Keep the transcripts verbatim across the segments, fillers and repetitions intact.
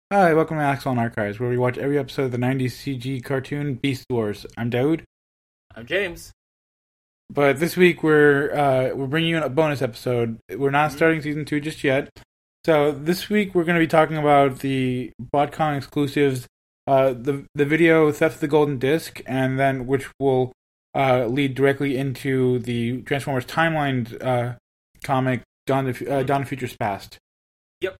Hi, welcome to Axon Archives, where we watch every episode of the nineties C G cartoon Beast Wars. I'm Daoud, I'm James. but this week we're uh, we're bringing you a bonus episode. We're not Mhm. starting season two just yet. So this week we're going to be talking about the BotCon exclusives, uh, the the video Theft of the Golden Disc, and then which will uh, lead directly into the Transformers timeline uh, comic Dawn of, uh, Dawn of Futures Past. Yep.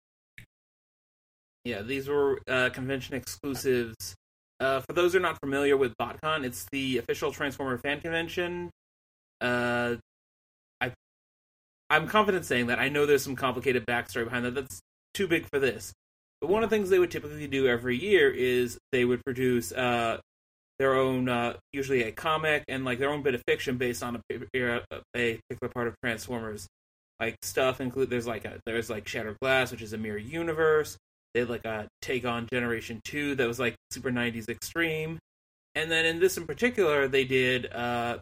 Yeah, these were uh, convention exclusives. Uh, for those who are not familiar with BotCon, it's the official Transformer fan convention. Uh, I, I'm confident saying that. I know there's some complicated backstory behind that. That's too big for this. But one of the things they would typically do every year is they would produce uh, their own, uh, usually a comic and like their own bit of fiction based on a, a particular part of Transformers. Like stuff include there's like a there's like Shattered Glass, which is a mirror universe. They had like a take on Generation Two that was like super nineties extreme, and then in this in particular, they did uh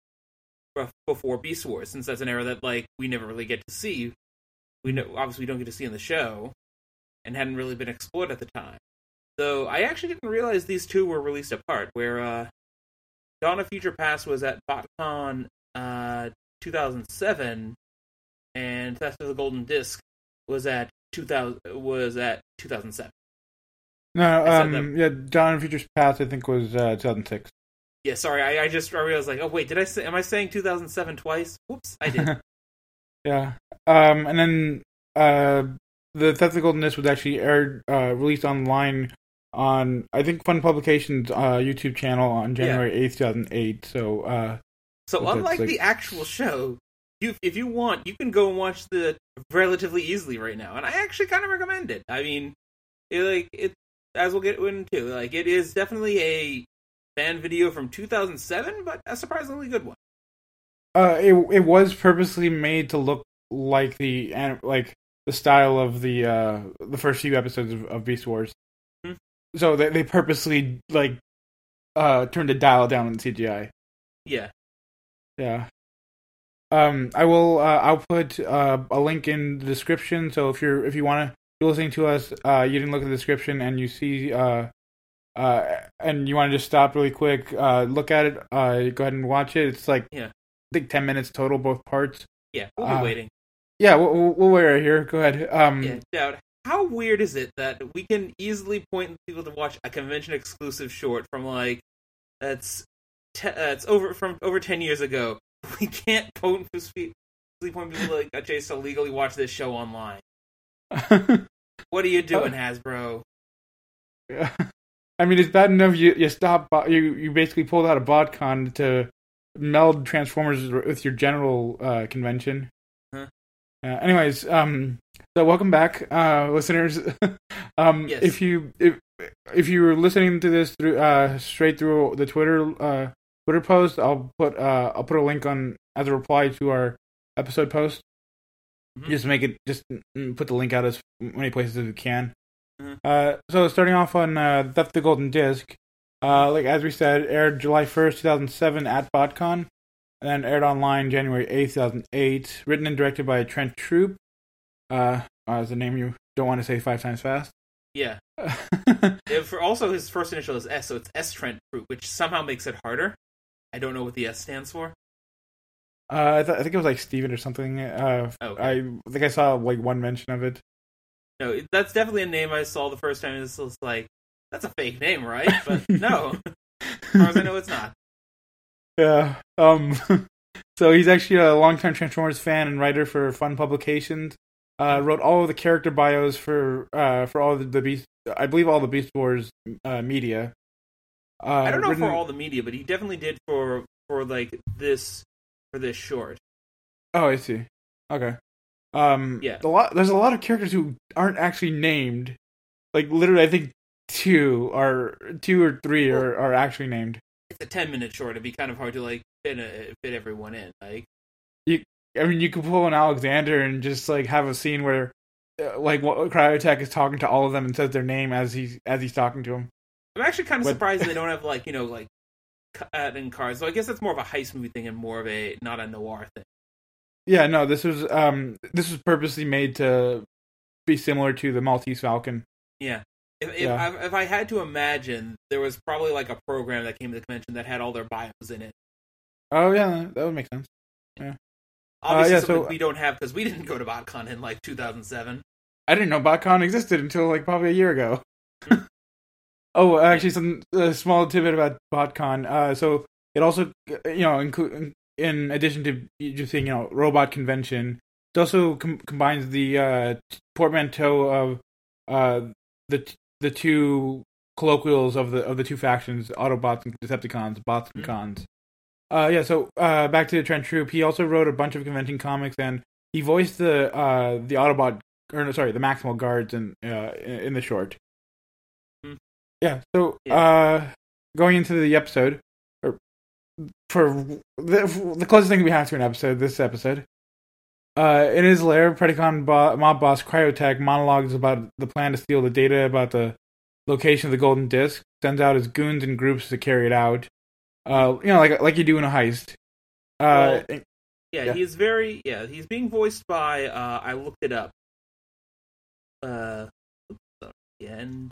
before Beast Wars, since that's an era that like we never really get to see. We know obviously we don't get to see in the show, and hadn't really been explored at the time. So I actually didn't realize these two were released apart. Where uh, Dawn of Future Past was at BotCon uh two thousand seven. And Theft of the Golden Disc was at two thousand was at two thousand seven. No, I said that. um, yeah, Dawn of Futures Past I think was uh, two thousand six. Yeah, sorry, I, I just I realized like, oh wait, did I say? Am I saying two thousand seven twice? Whoops, I did. Yeah. Um, and then uh, the Theft of the Golden Disc was actually aired, uh, released online on I think Fun Publications uh, YouTube channel on January eighth, two thousand eight. So, uh, So that's unlike like- the actual show, you if you want, you can go and watch the relatively easily right now, and I actually kind of recommend it. I mean, it, like it as we'll get into, like it is definitely a fan video from two thousand seven, but a surprisingly good one. uh, it it was purposely made to look like the an- like the style of the uh, the first few episodes of, of Beast Wars. Hmm. So they they purposely like uh, turned the dial down on C G I. Yeah. Yeah. Um, I will. Uh, I'll put uh, a link in the description. So if you're if you want to be listening to us, uh, you didn't look at the description and you see uh, uh, and you want to just stop really quick, uh, look at it. Uh, go ahead and watch it. It's like Yeah. I think ten minutes total, both parts. Yeah, we'll be Uh, waiting. Yeah, we'll, we'll, we'll wait right here. Go ahead. Um, Yeah, doubt. How weird is it that we can easily point people to watch a convention exclusive short from like that's te- uh, it's over from over ten years ago? We can't point easily point people to like a chase to legally watch this show online. What are you doing, Hasbro? Yeah. I mean, it's bad enough you you stop you you basically pulled out a BotCon to meld Transformers with your general uh, convention. Huh? Uh, anyways, um, so welcome back, uh, listeners. um, Yes. if you if if you were listening to this through uh straight through the Twitter uh Twitter post, I'll put uh I'll put a link on as a reply to our episode post. Mhm. Just make it just mm, put the link out as many places as we can. Mhm. Uh, so starting off on uh, Theft of the Golden Disc, uh, like as we said, aired July first, two thousand seven at BotCon, and then aired online January eighth, two thousand eight. Written and directed by Trent Troop. Uh, uh, is a name you don't want to say five times fast. Yeah. uh, Yeah, for also his first initial is S, so it's S Trent Fruit, which somehow makes it harder. I don't know what the S stands for. I, th- I think it was like Steven or something. Uh, Okay. I think I saw like one mention of it. No, it- that's definitely a name I saw the first time. It's just like, that's a fake name, right? But no, as far as I know, it's not. Yeah. Um. So he's actually a longtime Transformers fan and writer for Fun Publications. Uh, wrote all of the character bios for uh for all the, the Beast. I believe all the Beast Wars uh, media. Uh, I don't know written- for all the media, but he definitely did for for like this for this short. Oh, I see. Okay. Um. Yeah. A lot. There's a lot of characters who aren't actually named. Like literally, I think two are two or three are, are actually named. It's a ten minute short. It'd be kind of hard to like fit a, fit everyone in. Like, I mean, you could pull an Alexander and just like have a scene where, uh, like, what Cryotech is talking to all of them and says their name as he's as he's talking to them. I'm actually kind of What- surprised they don't have like you know like adding cars. So I guess that's more of a heist movie thing and more of a not a noir thing. Yeah, no, this was um this was purposely made to be similar to the Maltese Falcon. Yeah. If if, Yeah. I, if I had to imagine, there was probably like a program that came to the convention that had all their bios in it. Oh yeah, that would make sense. Yeah. Obviously, Uh, yeah, something so- we don't have because we didn't go to BotCon in like two thousand seven. I didn't know BotCon existed until like probably a year ago. Oh, actually, some uh, small tidbit about BotCon. Uh, so it also, you know, include in addition to just saying, you know, robot convention, it also com- combines the uh, portmanteau of uh, the the two colloquials of the of the two factions, Autobots and Decepticons, bots and Mhm. cons. Uh, yeah. So uh, back to Trent Troop. He also wrote a bunch of convention comics, and he voiced the uh, the Autobot, or no, sorry, the Maximal guards in uh, in the short. Yeah, so Yeah. uh, going into the episode, or for the, the closest thing we have to an episode, this episode, uh, in his lair, Predacon bo- mob boss Cryotech monologues about the plan to steal the data about the location of the Golden Disc, sends out his goons and groups to carry it out. Uh, you know, like like you do in a heist. Uh, Well, Yeah, Yeah. he's very yeah. He's being voiced by uh, I looked it up. Uh, oops, sorry, and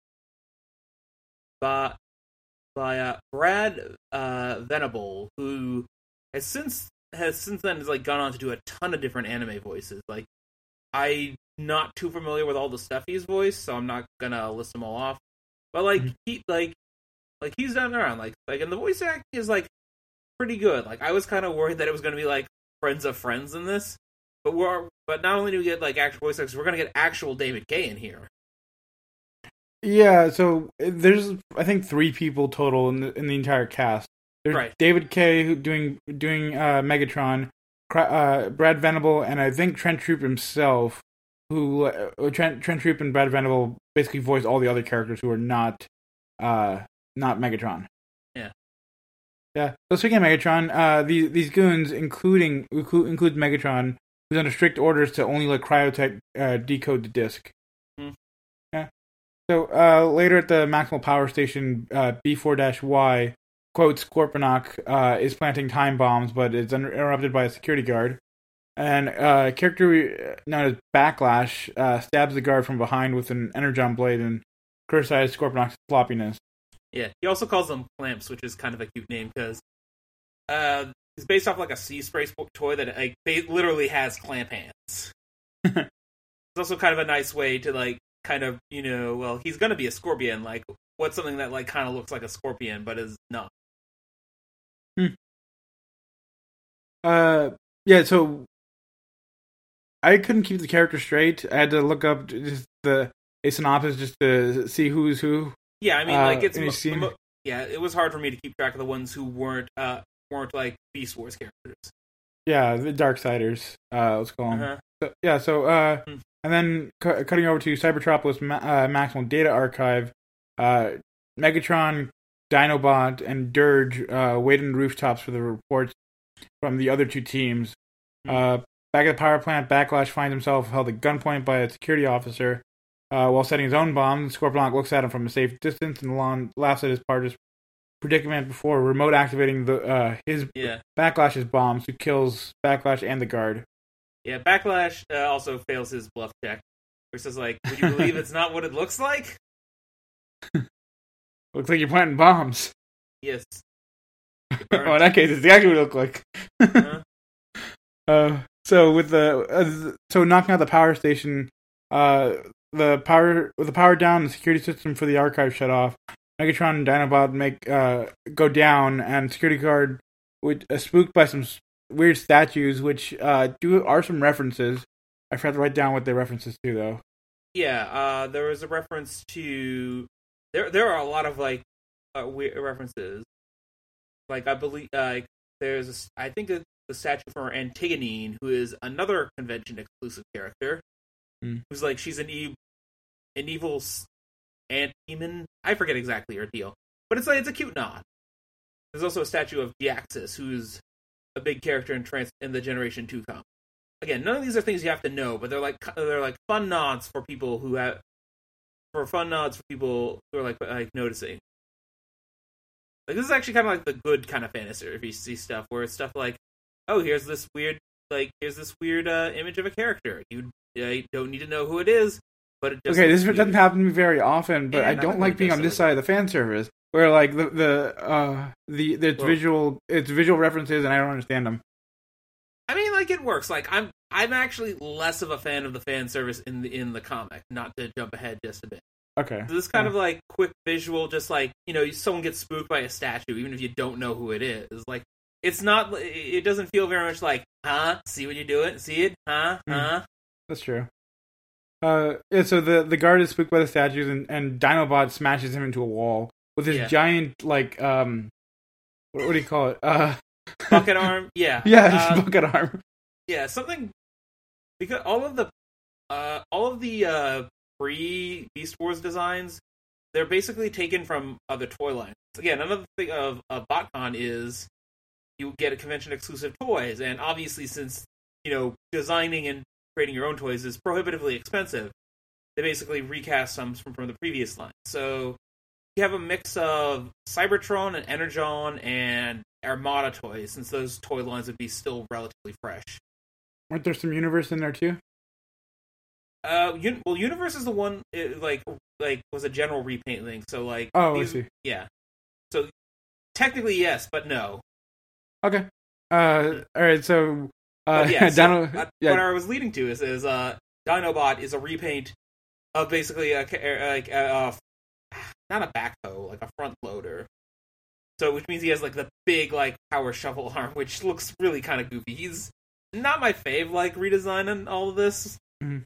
by by uh, Brad uh, Venable, who has since has since then has like gone on to do a ton of different anime voices. Like I'm not too familiar with all the stuff he's voiced, so I'm not gonna list them all off. But like Mhm. he like like he's down around like like and the voice acting is like pretty good. Like I was kind of worried that it was gonna be like Friends of Friends in this, but we're but not only do we get like actual voice actors, we're gonna get actual David Kaye in here. yeah, so uh, there's I think three people total in the in the entire cast. There's Right. David Kaye who doing doing uh, Megatron, Cry- uh, Brad Venable, and I think Trent Troop himself, who uh, Trent Trent Troop and Brad Venable basically voice all the other characters who are not uh, not Megatron. Yeah. Yeah. So speaking of Megatron, uh, these these goons, including include includes Megatron, who's under strict orders to only let Cryotech uh, decode the disc. Hmm. Yeah. So uh, later at the Maximal Power Station, uh, B four Y, quote, Scorponok uh, is planting time bombs, but is interrupted by a security guard. And uh, a character known as Backlash uh, stabs the guard from behind with an energon blade and criticizes Scorponok's floppiness. Yeah, he also calls them clamps, which is kind of a cute name because uh, it's based off like a sea spray sp- toy that like they literally has clamp hands. It's also kind of a nice way to like kind of you know well he's gonna be a scorpion. Like what's something that like kind of looks like a scorpion but is not. Hmm. Uh, yeah. So I couldn't keep the character straight. I had to look up just the a synopsis just to see who's who. Yeah, I mean Uh, like it's any mo- scene? mo- yeah it was hard for me to keep track of the ones who weren't uh weren't like Beast Wars characters. Yeah, the Darksiders. Uh, let's call them. Uh-huh. So, yeah. So uh, Hmm. and then cu- cutting over to Cybertropolis Ma- uh, Maximal Data Archive, uh, Megatron, Dinobot, and Dirge uh, wait on the rooftops for the reports from the other two teams. Hmm. Uh, back at the power plant, Backlash finds himself held at gunpoint by a security officer uh, while setting his own bomb. Scorponok looks at him from a safe distance and laugh- laughs at his partner's predicament before remote activating the uh, his Yeah. Backlash's bombs, who kills Backlash and the guard. Yeah, Backlash uh, also fails his bluff check, which says like, "Would you believe it's not what it looks like?" Looks like you're planting bombs. Yes. Oh, in that case, it's exactly what it looked like. Uh-huh. uh, so with the uh, so knocking out the power station, uh, the power with the power down, the security system for the archive shut off. Megatron and Dinobot make uh go down, and security guard with uh, spooked by some s- weird statues, which uh do are some references. I forgot to write down what they're references to though. Yeah, uh, there was a reference to there. There are a lot of like uh, weird references. Like I believe, uh, like there's, a s I think it's the statue for Antigonine, who is another convention exclusive character, Hmm. who's like she's an e- an evil s- ant demon. I forget exactly her deal, but it's like it's a cute nod. There's also a statue of Deaxis, who's a big character in trans in the Generation Two comic. Again, none of these are things you have to know, but they're like they're like fun nods for people who have for fun nods for people who are like like noticing. Like this is actually kind of like the good kind of fantasy if you see stuff where it's stuff like, oh, here's this weird like here's this weird uh, image of a character. You uh, don't need to know who it is, but it just okay, this weird. doesn't happen to me very often, but Yeah, I don't like being on this side of the fan service where like the the uh the the well, visual it's visual references and I don't understand them. I mean, like it works. Like I'm I'm actually less of a fan of the fan service in the in the comic. Not to jump ahead just a bit. Okay. So this kind yeah. of like quick visual, just like you know, someone gets spooked by a statue, even if you don't know who it is. Like it's not. It doesn't feel very much like, huh? See what you're doing? See it? Huh? Mm. Huh? That's true. Uh, yeah. So the the guard is spooked by the statues, and and Dinobot smashes him into a wall with his yeah. giant like um, what, what do you call it? Uh, bucket arm. Yeah. Yeah, uh, bucket arm. Yeah, something because all of the uh, all of the uh, pre Beast Wars designs, they're basically taken from other toy lines. Again, another thing of, of BotCon is you get a convention exclusive toys, and obviously since you know designing and creating your own toys is prohibitively expensive, they basically recast some from, from the previous line. So you have a mix of Cybertron and Energon and Armada toys, since those toy lines would be still relatively fresh. Aren't there some Universe in there too? Uh, un- well, Universe is the one it, like like was a general repaint thing. So like, oh, these, I see. Yeah. So technically, yes, but no. Okay. Uh, all right. So, uh, yeah. So, Dino, uh, yeah. What I was leading to is is uh, Dinobot is a repaint of basically a like a, a not a backhoe, like a front loader. So, which means he has like the big like power shovel arm, which looks really kind of goofy. He's not my fave, like redesign and all of this. Mm-hmm.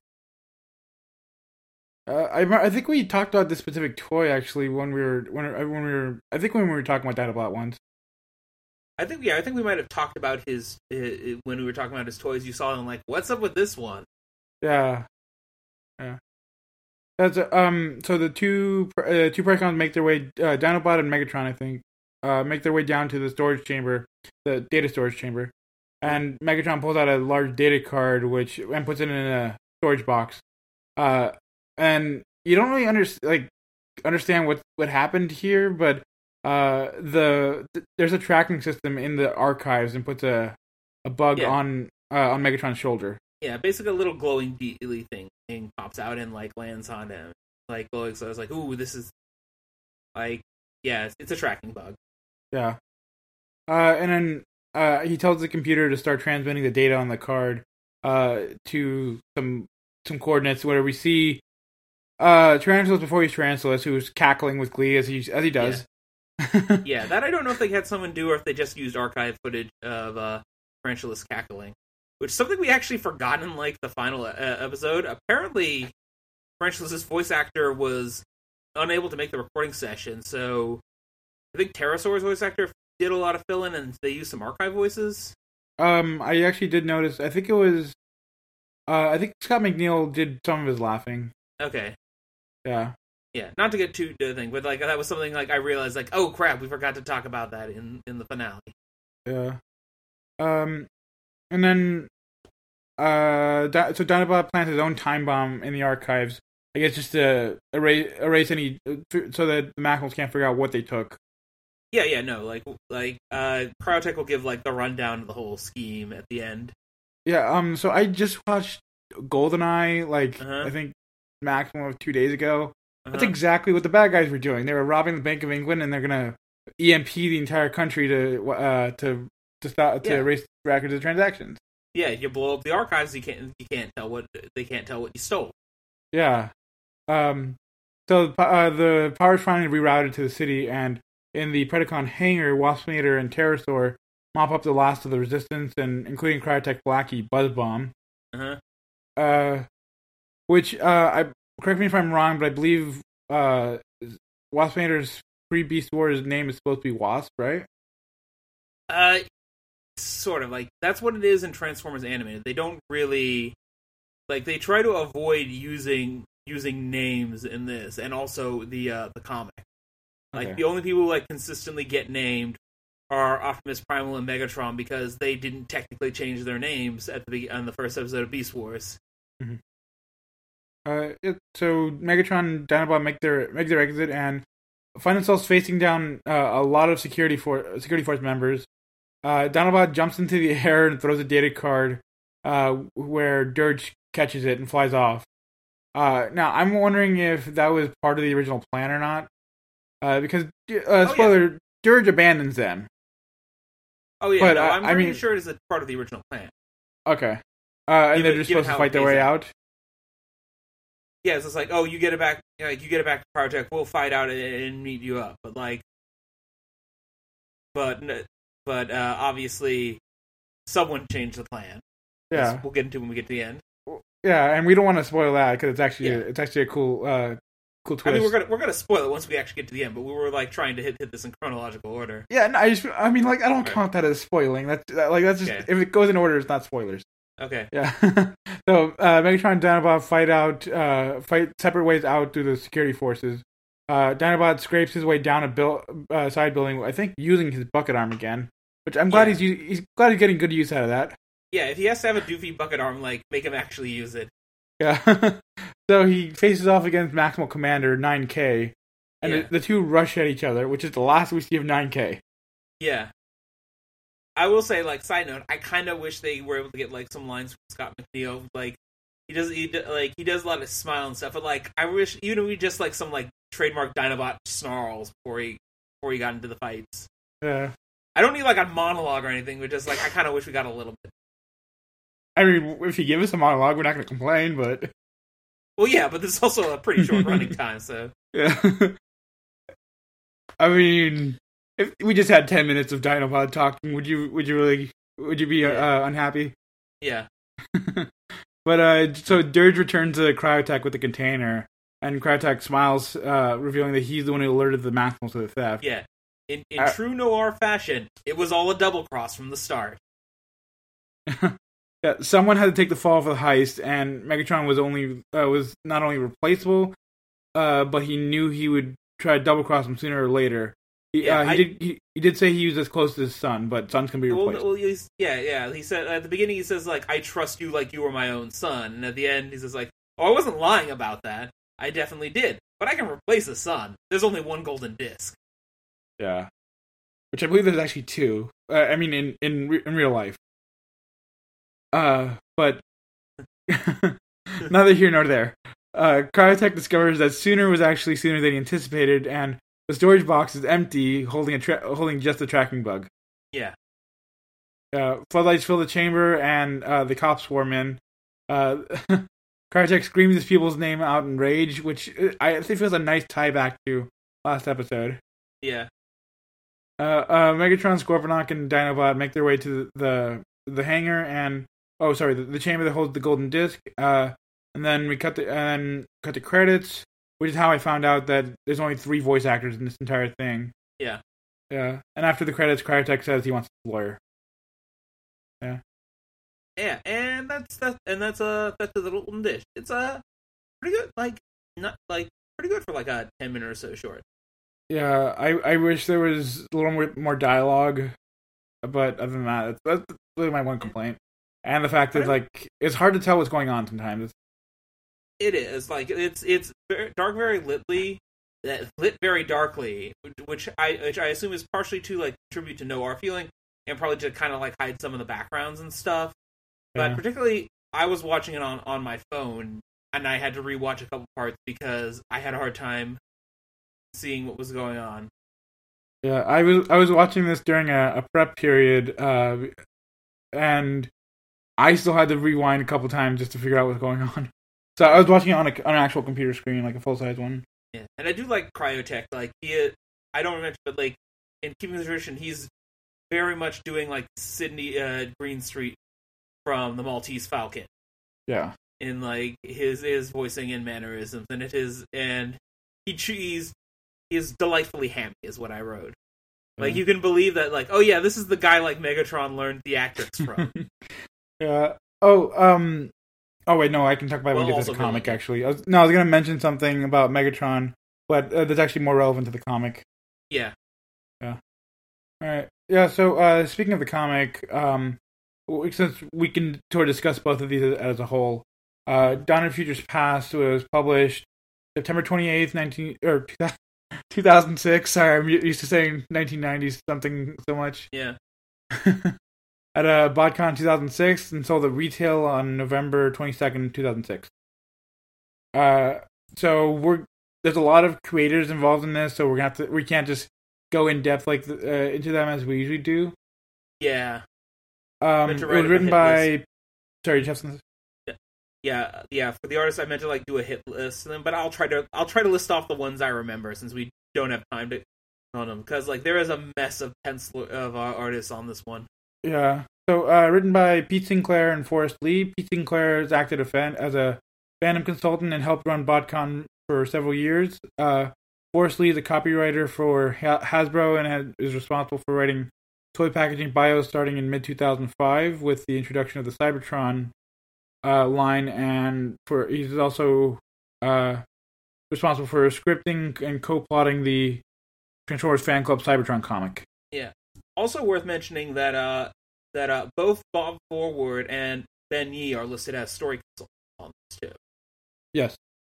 Uh, I I think we talked about this specific toy actually when we were when when we were I think when we were talking about Dinobot once. I think yeah, I think we might have talked about his uh, when we were talking about his toys. You saw them like, what's up with this one? Yeah, yeah. That's uh, um. So the two uh, two Predacons make their way. Uh, Dinobot and Megatron, I think, uh, make their way down to the storage chamber, the data storage chamber. And Megatron pulls out a large data card, which and puts it in a storage box. Uh, and you don't really under, like understand what what happened here, but uh, the th- there's a tracking system in the archives and puts a a bug yeah. on uh, on Megatron's shoulder. Yeah, basically a little glowing beely thing, thing pops out and like lands on him, like glowing. So I was like, ooh, this is like yeah, it's, it's a tracking bug. Yeah. Uh, and then. Uh, he tells the computer to start transmitting the data on the card uh, to some some coordinates where we see uh, Tarantulas before he's Tarantulas, who's cackling with glee as he as he does. Yeah. yeah, that I don't know if they had someone do or if they just used archive footage of uh, Tarantulas cackling, which is something we actually forgot in like the final uh, episode. Apparently, Tarantulas' voice actor was unable to make the recording session, so I think Pterosaur's voice actor did a lot of fill-in, and they used some archive voices. Um, I actually did notice. I think it was. Uh, I think Scott McNeil did some of his laughing. Okay. Yeah. Yeah. Not to get too the thing, but like that was something like I realized, like, oh crap, we forgot to talk about that in in the finale. Yeah. Um, and then, uh, Di- so Dinobot plants his own time bomb in the archives. I guess just to erase erase any so that the Maximals can't figure out what they took. Yeah, yeah, no, like, like, uh, Cryotech will give, like, the rundown of the whole scheme at the end. Yeah, um, so I just watched GoldenEye, like, uh-huh. I think, maximum of two days ago. Uh-huh. That's exactly what the bad guys were doing. They were robbing the Bank of England, and they're gonna E M P the entire country to, uh, to, to stop, to yeah. erase records of transactions. Yeah, you blow up the archives, you can't, you can't tell what, they can't tell what you stole. Yeah. Um, so, uh, the power's finally rerouted to the city, and in the Predacon hangar, Waspinator and Pterosaur mop up the last of the resistance, and including Cryotech Blackie, Buzzbomb. Uh-huh. Uh, which, uh, I correct me if I'm wrong, but I believe uh, Waspinator's pre-Beast Wars name is supposed to be Wasp, right? Uh, sort of. Like, that's what it is in Transformers Animated. They don't really... Like, they try to avoid using using names in this, and also the uh, the comic. Like, okay. The only people who, like, consistently get named are Optimus Primal and Megatron because they didn't technically change their names at the on the first episode of Beast Wars. Mm-hmm. Uh, it, so Megatron and Dinobot make their make their exit and find themselves facing down uh, a lot of security for security force members. Uh, Dinobot jumps into the air and throws a data card, uh, where Dirge catches it and flies off. Uh, now I'm wondering if that was part of the original plan or not. Uh, because uh, Oh, spoiler, yeah. Dirge abandons them. Oh yeah, But, no, uh, I'm I pretty mean- sure it is a part of the original plan. Okay. Uh, and Given- they're just given supposed to how fight it their plays way out. out. Yeah, it's just like, oh, you get it back, like you get it back to Cryotech, we'll fight out and, and meet you up. But like, but n- but uh, obviously, someone changed the plan. Yeah. We'll get into it when we get to the end. Yeah, and we don't want to spoil that because it's actually Yeah. a, it's actually a cool uh cool twist. I mean, we're gonna we're gonna spoil it once we actually get to the end. But we were like trying to hit hit this in chronological order. Yeah, no, I just I mean like I don't Okay. count that as spoiling. That's that, like that's just Okay. if it goes in order, it's not spoilers. Okay. Yeah. So uh, Megatron and Dinobot fight out, uh, fight separate ways out through the security forces. Uh, Dinobot scrapes his way down a build, uh, side building, I think, using his bucket arm again. Which I'm glad Yeah. he's u- he's glad he's getting good use out of that. Yeah, if he has to have a doofy bucket arm, like make him actually use it. Yeah. So he faces off against Maximal Commander nine K, and Yeah. the, the two rush at each other, which is the last we see of nine K. Yeah. I will say, like, side note, I kind of wish they were able to get like some lines from Scott McNeil. Like, he does, he do- like he does a lot of smile and stuff. But like, I wish even if we just like some like trademark Dinobot snarls before he before he got into the fights. Yeah. I don't need like a monologue or anything, but just like I kind of wish we got a little bit. I mean, if you give us a monologue, we're not going to complain, but Well, yeah, but this is also a pretty short running time, so yeah. I mean, if we just had ten minutes of Dinobot talking, would you would you really would you be Yeah. uh, unhappy? yeah, But uh, so Dirge returns to Cryotech with the container, and Cryotech smiles, uh, revealing that he's the one who alerted the Maximals to the theft. yeah. In in Uh, true noir fashion, it was all a double cross from the start. Yeah, someone had to take the fall for the heist, and Megatron was only uh, was not only replaceable, uh, but he knew he would try to double cross him sooner or later. He, Yeah, uh, he I- did. He, he did say he was as close to his son, but sons can be Well, replaced. well, he's, yeah, yeah. He said at the beginning, he says like, "I trust you like you were my own son," and at the end, he says like, "Oh, I wasn't lying about that. I definitely did, but I can replace a son. There's only one golden disc." Yeah, which I believe there's actually two. Uh, I mean, in in re- in real life. Uh, but neither here nor there. Uh, Cryotech discovers that sooner was actually sooner than he anticipated, and the storage box is empty, holding a tra- holding just a tracking bug. Yeah, Uh, floodlights fill the chamber, and uh, the cops swarm in. Uh, Cryotech screams his people's name out in rage, which uh, I think feels a nice tie back to last episode. yeah, Uh, uh, Megatron, Scorponok, and Dinobot make their way to the the, the hangar, and oh, sorry, the, the chamber that holds the golden disc. Uh, and then we cut the and cut the credits, which is how I found out that there's only three voice actors in this entire thing. yeah. Yeah, and after the credits, Cryotech says he wants a lawyer. Yeah. Yeah, and that's that, and that's a that's a little dish. It's a pretty good, like not like pretty good for like a ten minute or so short. Yeah, I, I wish there was a little more, more dialogue, but other than that, that's, that's really my one complaint. And the fact that, like, it's hard to tell what's going on sometimes. It's, It is like it's it's very, dark, very litly, uh, lit very darkly, which I which I assume is partially to like contribute to noir feeling, and probably to kind of like hide some of the backgrounds and stuff. But Yeah. particularly, I was watching it on on my phone, and I had to rewatch a couple parts because I had a hard time seeing what was going on. yeah, I was I was watching this during a, a prep period, uh, and I still had to rewind a couple times just to figure out what's going on. So I was watching it on, a, on an actual computer screen, like a full-size one. Yeah, and I do like Cryotech. Like he, I don't remember, but like in keeping the tradition, he's very much doing like Sydney uh, Greenstreet from the Maltese Falcon Yeah. in like his his voicing and mannerisms, and it is and he he's he's delightfully hammy, is what I wrote. Like Yeah. you can believe that, like, oh yeah, this is the guy like Megatron learned theatrics from. Yeah. Oh, um. Oh wait, no, I can talk about it when we Well, get to the also comic. villain. Actually, I was, no, I was gonna mention something about Megatron, but uh, that's actually more relevant to the comic. Yeah, All right. Yeah. So, uh, speaking of the comic, um, w- since we can sort of discuss both of these as a whole, uh, Dawn of Futures Past was published September twenty eighth, nineteen or two thousand six. Sorry, I'm u- used to saying nineteen nineties something so much. yeah. At uh, BotCon two thousand six and sold at retail on November twenty-second, two thousand six. Uh, so we're there's a lot of creators involved in this, so we're gonna have to we can't just go in depth like the, uh, into them as we usually do. Yeah. Um, it was written by. List. Sorry, Justin. Yeah, yeah. For the artists, I meant to like do a hit list, but I'll try to I'll try to list off the ones I remember since we don't have time to on them because like there is a mess of pencil of uh, artists on this one. Yeah. So uh, written by Pete Sinclair and Forrest Lee. Pete Sinclair has acted a fan, as a fandom consultant and helped run BotCon for several years. Uh, Forrest Lee is a copywriter for Hasbro and has, is responsible for writing toy packaging bios starting in mid two thousand five with the introduction of the Cybertron uh, line, and for he's also uh, responsible for scripting and co-plotting the Transformers Fan Club Cybertron comic. Yeah. Also worth mentioning that uh, that uh, both Bob Forward and Ben Yee are listed as story consultants on this too. Yes.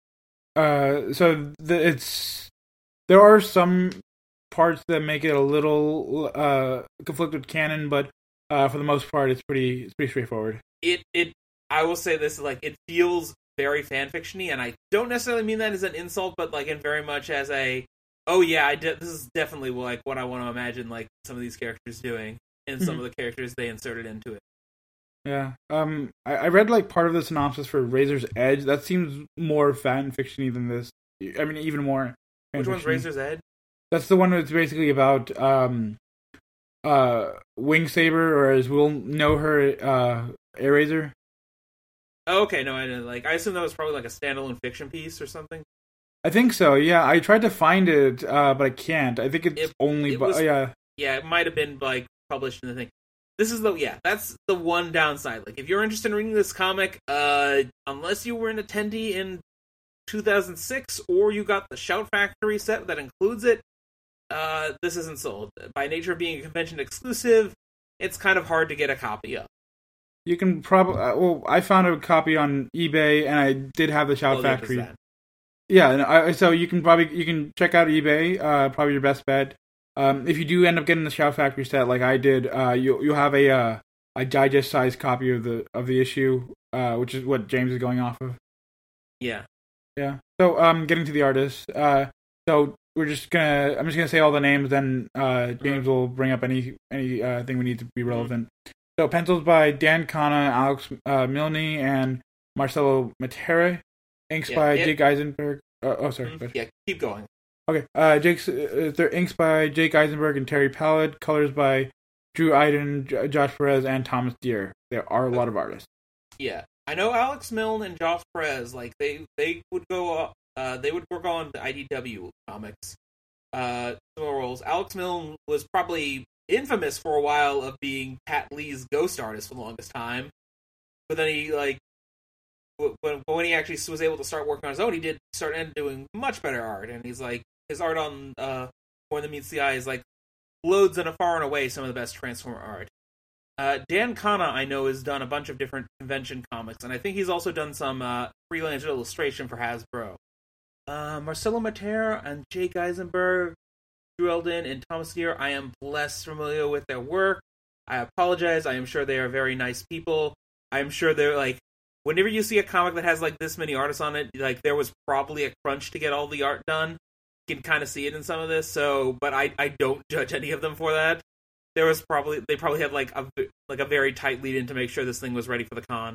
Uh, so the, it's there are some parts that make it a little uh conflict with canon, but uh, for the most part, it's pretty it's pretty straightforward. It it I will say this, like it feels very fanfiction-y, and I don't necessarily mean that as an insult, but like in very much as a oh yeah, I de- this is definitely like what I want to imagine like some of these characters doing, and mm-hmm. some of the characters they inserted into it. Yeah, um, I, I read like part of the synopsis for Razor's Edge. That seems more fan fiction-y than this. I mean, even more. Which one's Razor's Edge? That's the one that's basically about um, uh, Wing Saber, or as we'll know her, uh, Airazor. Oh, okay, no, I didn't. Like, I assume that was probably like a standalone fiction piece or something. I think so. Yeah, I tried to find it, uh, but I can't. I think it's it, only. It bu- was, yeah, yeah, it might have been like published in the thing. This is the yeah, that's the one downside. Like, if you're interested in reading this comic, uh, unless you were an attendee in two thousand six or you got the Shout Factory set that includes it, uh, this isn't sold. By nature of being a convention exclusive, it's kind of hard to get a copy of. You can probably. Uh, well, I found a copy on eBay, and I did have the Shout oh, Factory. Yeah, yeah and I, so you can probably you can check out eBay. Uh, probably your best bet. Um, if you do end up getting the Shout Factory set, like I did, uh, you you'll have a uh, a digest sized copy of the of the issue, uh, which is what James is going off of. Yeah, yeah. So, um, getting to the artists. Uh, so we're just gonna. I'm just gonna say all the names, then uh, James mm-hmm. will bring up any any uh, thing we need to be relevant. Mm-hmm. So pencils by Dan Kana, Alex uh, Milne, and Marcelo Matera. Inks yeah, by it, Jake Eisenberg. Uh, oh, sorry. Mm-hmm. Yeah, keep going. Okay. Uh, Jake's uh, they're inks by Jake Eisenberg and Terry Pallid. Colors by Drew Iden, J- Josh Perez, and Thomas Deere. There are a lot of artists. Yeah, I know Alex Milne and Josh Perez. Like they, they would go. Uh, they would work on the I D W comics. Uh, roles. Alex Milne was probably infamous for a while of being Pat Lee's ghost artist for the longest time, but then he like when when he actually was able to start working on his own, he did start end doing much better art, and he's like his art on uh, More Than Meets the Eye is like loads and far and away some of the best Transformer art. Uh, Dan Kana, I know, has done a bunch of different convention comics, and I think he's also done some uh, freelance illustration for Hasbro. Uh, Marcelo Matera and Jake Eisenberg, Drew Eldon, and Thomas Deere, I am less familiar with their work. I apologize. I am sure they are very nice people. I am sure they're like, whenever you see a comic that has like this many artists on it, like there was probably a crunch to get all the art done. You can kind of see it in some of this. So, but I, I don't judge any of them for that. There was probably they probably had like a like a very tight lead in to make sure this thing was ready for the con.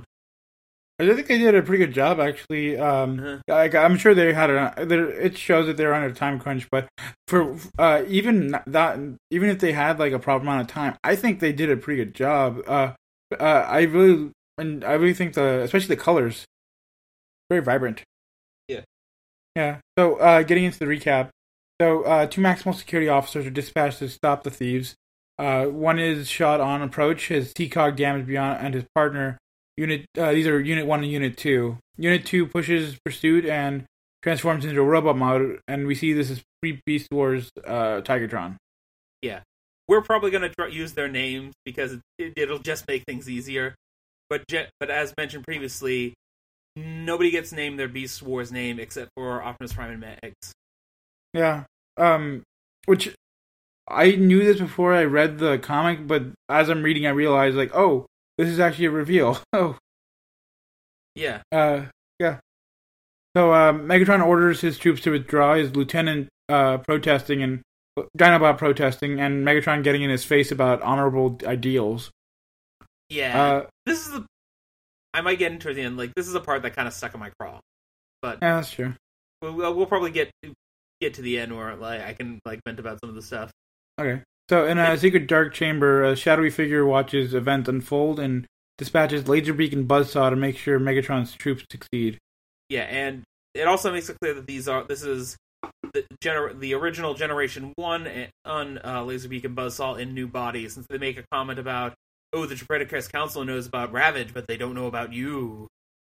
I think they did a pretty good job, actually. Um, uh-huh. like, I'm sure they had a. It shows that they're under a time crunch, but for uh, even that, even if they had like a proper amount of time, I think they did a pretty good job. Uh, uh, I really, and I really think the, especially the colors, very vibrant. Yeah, yeah. So, uh, getting into the recap, so uh, two maximal security officers are dispatched to stop the thieves. Uh, one is shot on approach, his T COG damaged beyond, and his partner. Unit, uh, these are Unit one and Unit two. Unit two pushes pursuit and transforms into a robot mode, and we see this as pre-Beast Wars uh, Tigertron. Yeah. We're probably going to tr- use their names because it, it'll just make things easier. But je- but as mentioned previously, nobody gets named their Beast Wars name except for Optimus Prime and Megs. Yeah. Um, which, I knew this before I read the comic, but as I'm reading I realized, like, oh, this is actually a reveal. Oh. Yeah. Uh, yeah. So uh, Megatron orders his troops to withdraw. His lieutenant uh, protesting and Dinobot protesting, and Megatron getting in his face about honorable ideals. Yeah, uh, this is the. I might get into it at the end. Like, this is a part that kind of stuck in my craw, but yeah, that's true. We'll, we'll probably get get to the end where like I can like vent about some of the stuff. Okay. So in a secret dark chamber, a shadowy figure watches events unfold and dispatches Laserbeak and Buzzsaw to make sure Megatron's troops succeed. Yeah, and it also makes it clear that these are this is the gener- the original Generation One on uh, Laserbeak and Buzzsaw in new bodies, since they make a comment about, oh, the Tripreticus Council knows about Ravage, but they don't know about you.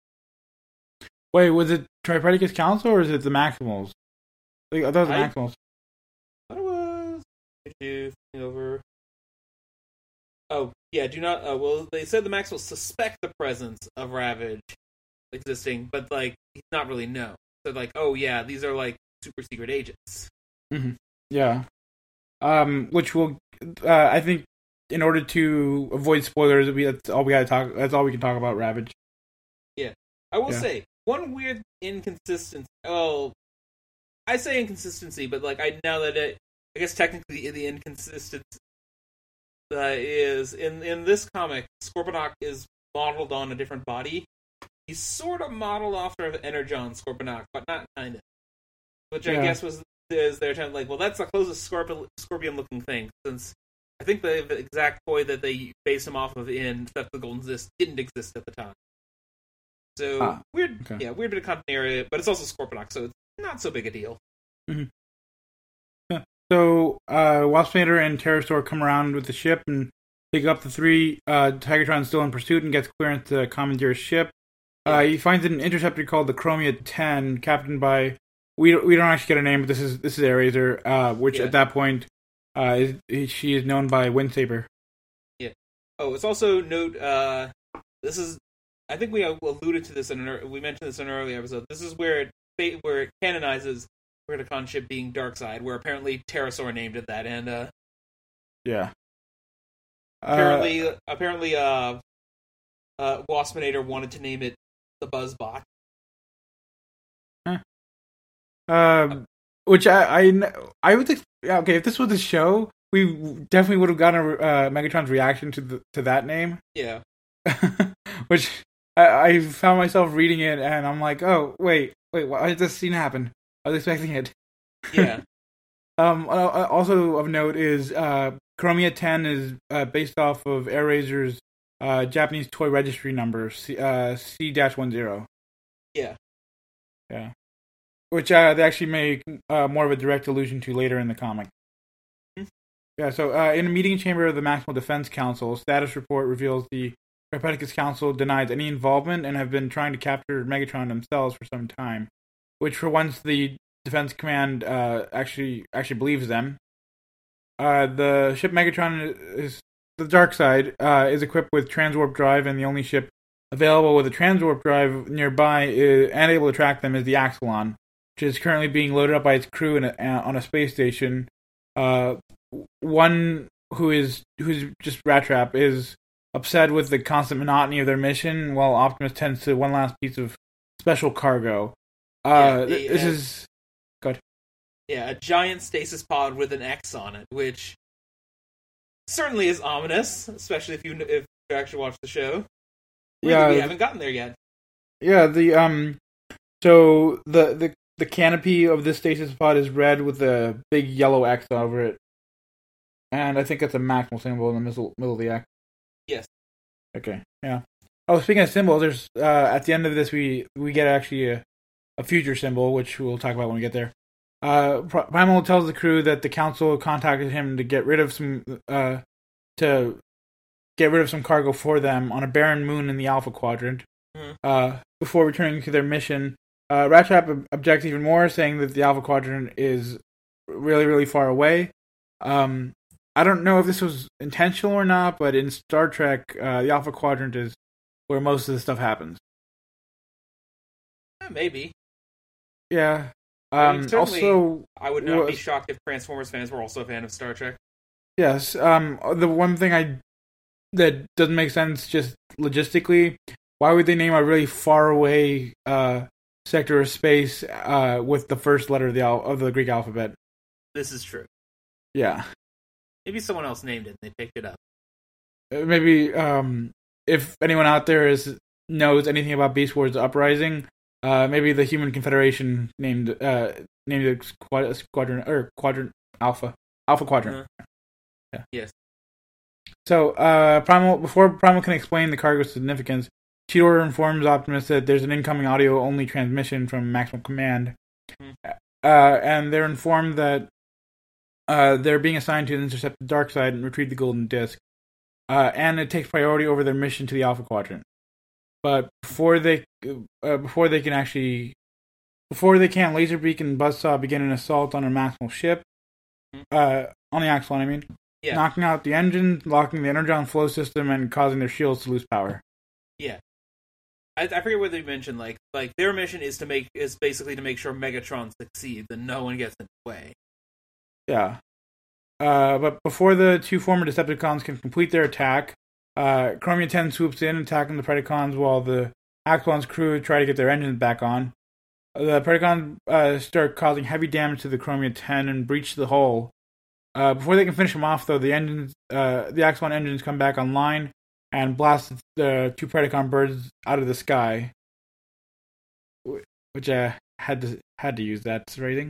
Wait, was it Tripreticus Council or is it the Maximals? I thought it was the I, Maximals. I thought it was. Over. Oh yeah, do not. Uh, well, they said the Maximals suspect the presence of Ravage existing, but like he's not really know. So like, oh yeah, these are like super secret agents. Mm-hmm. Yeah. Um, which will, uh, I think, in order to avoid spoilers, we that's all we gotta talk. That's all we can talk about Ravage. Yeah, I will yeah. say one weird inconsistency. Oh, I say inconsistency, but like I now that it, I guess technically the inconsistency uh, is in in this comic, Scorponok is modeled on a different body. He's sort of modeled after Energon Scorponok, but not kind of. Which yeah. I guess was is their attempt. Like, well, that's the closest scorpion scorpion looking thing, since I think the exact toy that they based him off of in Theft of the Golden Disc didn't exist at the time. So ah, weird, okay. yeah, weird bit of continuity, but it's also Scorponok, so it's not so big a deal. Mm-hmm. Yeah. So uh, Waspinator and Terrorsaur come around with the ship and pick up the three. Uh, Tigatron's still in pursuit and gets clearance to commandeer a ship. Uh, he finds an interceptor called the Chromia ten, captained by we don't, we don't actually get a name, but this is this is Airazor, uh, which yeah. at that point uh, is, she is known by Windsaber. Yeah. Oh, it's also note. Uh, this is I think we alluded to this in an, we mentioned this in an earlier episode. This is where it where it canonizes Criticon ship being Darkseid, where apparently Terrorsaur named it that, and uh, yeah. Apparently, uh, apparently, uh, uh, Waspinator wanted to name it the Buzzbot. Huh. Um, which I, I, I would think. Yeah, okay, if this was a show, we definitely would have gotten a, uh, Megatron's reaction to the to that name. Yeah. Which I, I found myself reading it, and I'm like, oh wait, wait, why did this scene happen? I was expecting it. Yeah. um. Also of note is uh, Chromia ten is uh, based off of Airazor's uh, Japanese toy registry number, C uh, C one zero. Yeah. Yeah. Which uh, they actually make uh, more of a direct allusion to later in the comic. Mm-hmm. Yeah. So uh, in a meeting chamber of the Maximal Defense Council, a status report reveals the Tripreticus Council denies any involvement and have been trying to capture Megatron themselves for some time. Which, for once, the Defense Command uh, actually actually believes them. Uh, the ship Megatron is the Darkseid uh, is equipped with transwarp drive, and the only ship available with a transwarp drive nearby is, and able to track them is the Axelon, which is currently being loaded up by its crew in a, on a space station. Uh, one who is who's just Rat Trap is upset with the constant monotony of their mission, while Optimus tends to one last piece of special cargo. Uh, yeah, the, this uh, is good. Yeah, a giant stasis pod with an X on it, which certainly is ominous, especially if you if you actually watch the show. Really, yeah, we haven't gotten there yet. Yeah, the um, so the the the canopy of this stasis pod is red with a big yellow X over it, and I think it's a Maximal symbol in the middle middle of the X. Yes. Okay. Yeah. Oh, speaking of symbols, there's uh, at the end of this we we get actually a. a future symbol, which we'll talk about when we get there. Uh, Primal tells the crew that the council contacted him to get rid of some, uh, to get rid of some cargo for them on a barren moon in the Alpha Quadrant. Mm-hmm. Uh, before returning to their mission, uh, Rat Trap objects even more, saying that the Alpha Quadrant is really, really far away. Um, I don't know if this was intentional or not, but in Star Trek, uh, the Alpha Quadrant is where most of the stuff happens. Yeah, maybe. Yeah. Um, I mean, also, I would not was, be shocked if Transformers fans were also a fan of Star Trek. Yes. Um, the one thing I that doesn't make sense just logistically, why would they name a really far away uh, sector of space uh, with the first letter of the al- of the Greek alphabet. This is true. Yeah. Maybe someone else named it and they picked it up. Maybe um, if anyone out there is knows anything about Beast Wars Uprising, uh, maybe the Human Confederation named uh, named it Squad- Squadron or Quadrant Alpha Alpha Quadrant. Uh, yeah. Yes. So uh, Primal before Primal can explain the cargo's significance, Cheetor informs Optimus that there's an incoming audio-only transmission from Maximum Command, mm-hmm. uh, and they're informed that uh, they're being assigned to intercept the dark side and retrieve the Golden Disc. Uh, and it takes priority over their mission to the Alpha Quadrant. But before they, uh, before they can actually, before they can, Laserbeak and Buzzsaw begin an assault on a Maximal ship, uh, on the Axelon, I mean, yeah. knocking out the engine, locking the energon flow system, and causing their shields to lose power. Yeah, I, I forget what they mentioned. Like, like their mission is to make is basically to make sure Megatron succeeds and no one gets in the way. Yeah. Uh, but before the two former Decepticons can complete their attack, uh, Chromia ten swoops in, attacking the Predacons while the Axelon's crew try to get their engines back on. The Predacons uh, start causing heavy damage to the Chromia ten and breach the hull. Uh, before they can finish them off, though, the engines, uh, the Axelon engines come back online and blast the two Predacon birds out of the sky. Which I uh, had to had to use that rating.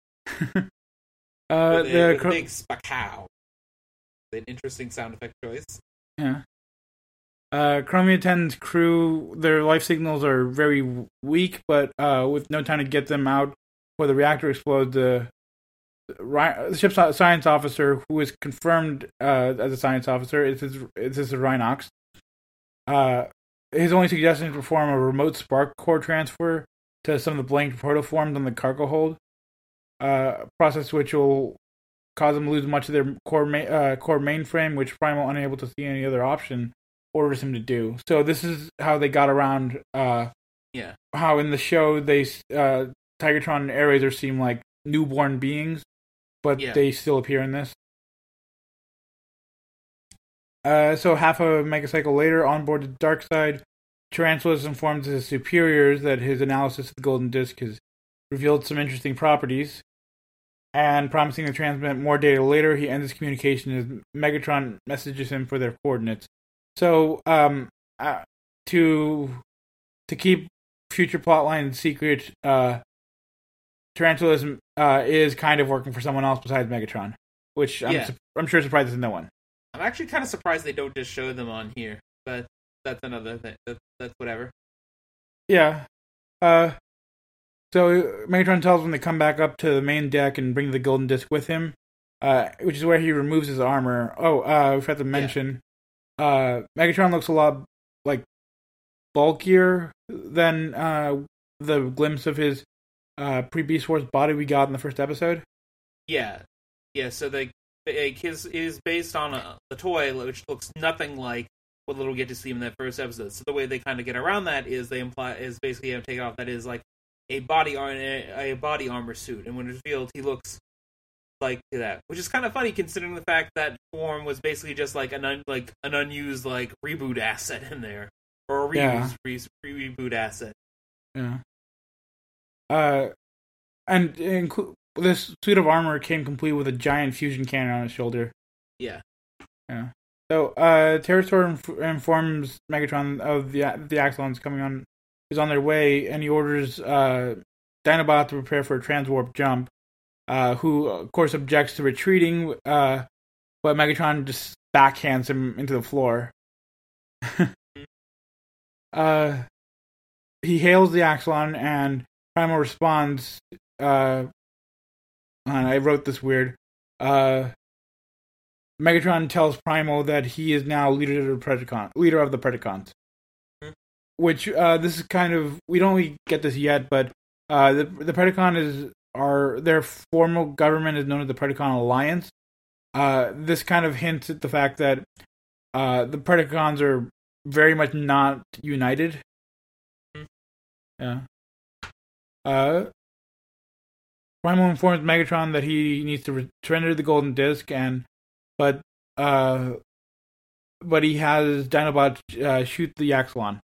Uh, with, the, with cro- a big spacow. An interesting sound effect choice. Yeah. Uh, Chromia ten's crew, their life signals are very weak, but uh, with no time to get them out before the reactor explodes, the, the ship's science officer, who is confirmed uh, as a science officer, is his, is his Rhinox. Uh, his only suggestion is to perform a remote spark core transfer to some of the blank protoforms on the cargo hold. Uh, process which will cause them to lose much of their core ma- uh, core mainframe, which Primal, unable to see any other option, orders him to do. So this is how they got around. Uh, yeah. How in the show they uh, Tigatron and Airazor seem like newborn beings, but yeah. they still appear in this. Uh, so half a megacycle later, on board the dark side, Tarantulas informs his superiors that his analysis of the Golden Disc has revealed some interesting properties. And promising to transmit more data later, he ends his communication as Megatron messages him for their coordinates. So, um, uh, to to keep future plotlines secret, uh, Tarantulas uh, is kind of working for someone else besides Megatron, which I'm, yeah. su- I'm sure surprises no one. I'm actually kind of surprised they don't just show them on here, but that's another thing. That, that's whatever. Yeah. Uh. So Megatron tells them to come back up to the main deck and bring the Golden Disc with him, uh, which is where he removes his armor. Oh, uh, we forgot to mention, yeah. uh, Megatron looks a lot like bulkier than uh, the glimpse of his uh, pre-Beast Wars body we got in the first episode. Yeah, yeah. So the like his is based on a, the toy, which looks nothing like what little we get to see in that first episode. So the way they kind of get around that is they imply is basically have to take off that is like. A body ar- a body armor suit, and when revealed, he looks like that, which is kind of funny considering the fact that form was basically just like an un- like an unused like reboot asset in there, or a reused yeah. re- re- reboot asset. Yeah. Uh, and inclu- this suit of armor came complete with a giant fusion cannon on his shoulder. Yeah. Yeah. So, uh, Terrorsaur inf- informs Megatron of the the Axelons coming on. Is on their way, and he orders uh, Dinobot to prepare for a transwarp jump, uh, who, of course, objects to retreating, uh, but Megatron just backhands him into the floor. uh, he hails the Axelon, and Primal responds, uh, I wrote this weird, uh, Megatron tells Primal that he is now leader of the Predacon, leader of the Predacons. Which, uh, this is kind of, we don't really get this yet, but, uh, the, the Predacon is, are, their formal government is known as the Predacon Alliance. Uh, this kind of hints at the fact that, uh, the Predacons are very much not united. Yeah. Uh, Primal informs Megatron that he needs to re- surrender the Golden Disc, and, but, uh, but he has Dinobot, uh, shoot the Axelon.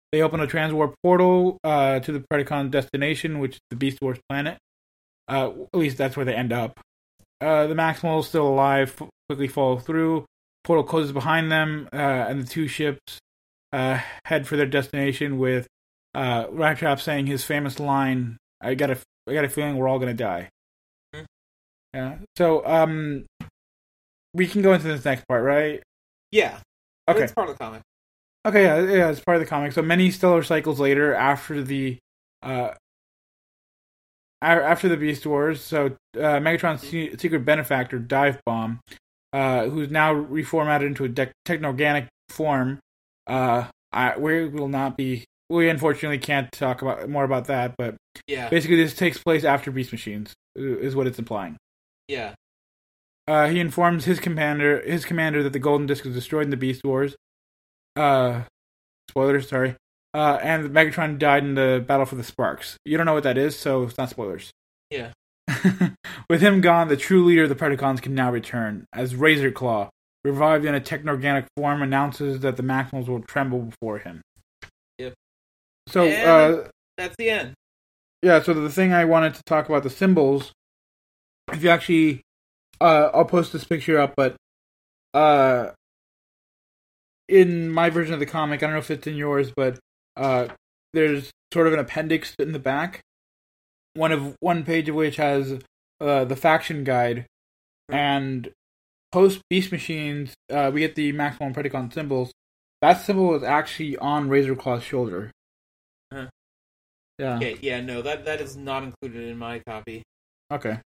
they open a transwarp portal uh, to the Predacon destination, which is the Beast Wars planet. Uh, at least that's where they end up. Uh, the Maximals, still alive, f- quickly follow through. Portal closes behind them, uh, and the two ships uh, head for their destination with uh, Rat Trap saying his famous line, I got a, I got a feeling we're all going to die. Mm-hmm. Yeah. So, um, we can go into this next part, right? Yeah. Okay. It's part of the comic. Okay, yeah, yeah, it's part of the comic. So many stellar cycles later, after the uh, after the Beast Wars, so uh, Megatron's se- secret benefactor, Dive Bomb, uh, who's now reformatted into a de- techno-organic form. Uh, I, we will not be. We unfortunately can't talk about more about that, but yeah, basically this takes place after Beast Machines, is what it's implying. Yeah. Uh, he informs his commander, his commander, that the Golden Disc is destroyed in the Beast Wars. Uh, spoilers, sorry. Uh, and Megatron died in the battle for the Sparks. You don't know what that is, so it's not spoilers. Yeah. With him gone, the true leader of the Predacons can now return, as Razor Claw, revived in a techno-organic form, announces that the Maximals will tremble before him. Yep. So, and uh... that's the end. Yeah, so the thing I wanted to talk about, the symbols, if you actually... Uh, I'll post this picture up, but... Uh... In my version of the comic, I don't know if it's in yours, but uh, there's sort of an appendix in the back. One of one page of which has uh, the faction guide, and post Beast Machines, uh, we get the Maximum and Predacon symbols. That symbol is actually on Razor Claw's shoulder. Huh. Yeah. Okay, yeah, no, that that is not included in my copy. Okay.